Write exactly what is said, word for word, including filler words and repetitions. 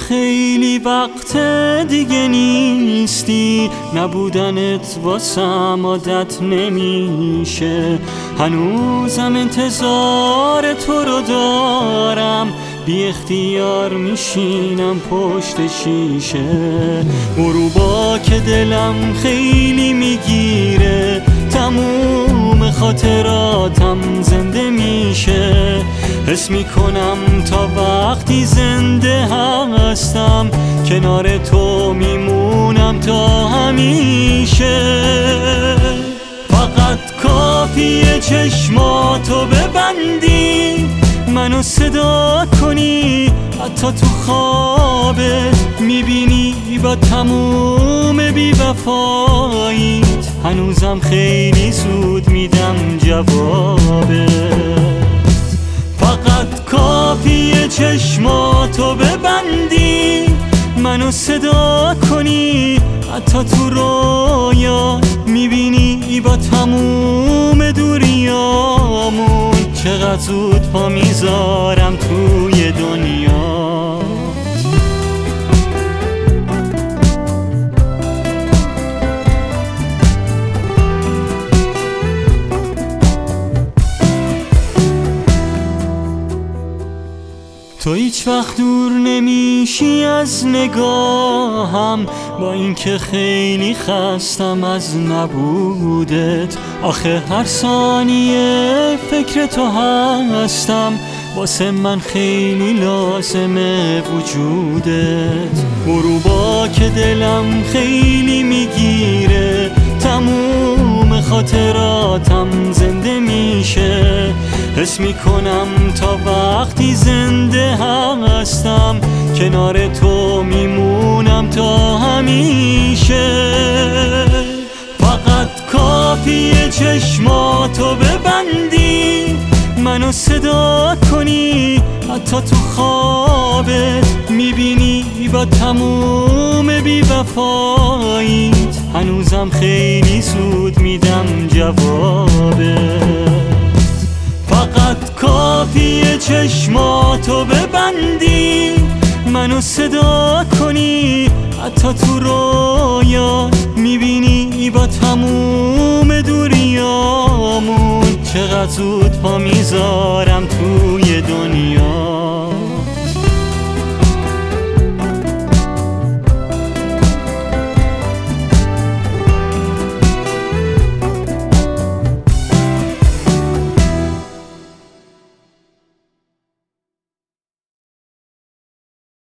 خیلی وقت دیگه نیستی، نبودنت واسم عادت نمیشه. هنوزم انتظار تو رو دارم، بی اختیار میشینم پشت شیشه. غروبا که دلم خیلی میگیره، تموم خاطراتم زنده میشه. حس میکنم تا وقتی زنده هستم، کنار تو میمونم تا همیشه. فقط کافیه چشماتو ببندی، منو صدا کنی، حتی تو خوابت میبینی با تموم بی‌وفاییت. هنوزم خیلی زود میدم جوابت. فقط کافیه چشماتو ببندی، منو صدا کنی، حتی تو رویات میبینی با تموم دوریامون. چقدر زود پا میذارم توی دنیا. تو هیچ وقت دور نمیشی از نگاهم، با اینکه خیلی خستم از نبودت. آخه هر ثانیه فکر تو هستم، واسه من خیلی لازمه وجودت. غروبا که دلم خیلی میگیره، تموم خاطراتم زنده میشه. حس میکنم تا وقتی زنده هستم، کنار تو میمونم تا همیشه. فقط کافیه چشماتو ببندی، منو صدا کنی، حتی تو خوابت میبینی با تموم بی‌وفاییت. هنوزم خیلی زود میدم جوابت. فقط کافیه چشماتو ببندی، منو صدا کنی، حتی تو رویات میبینی با تموم دوریامون. چقدر زود پا میذارم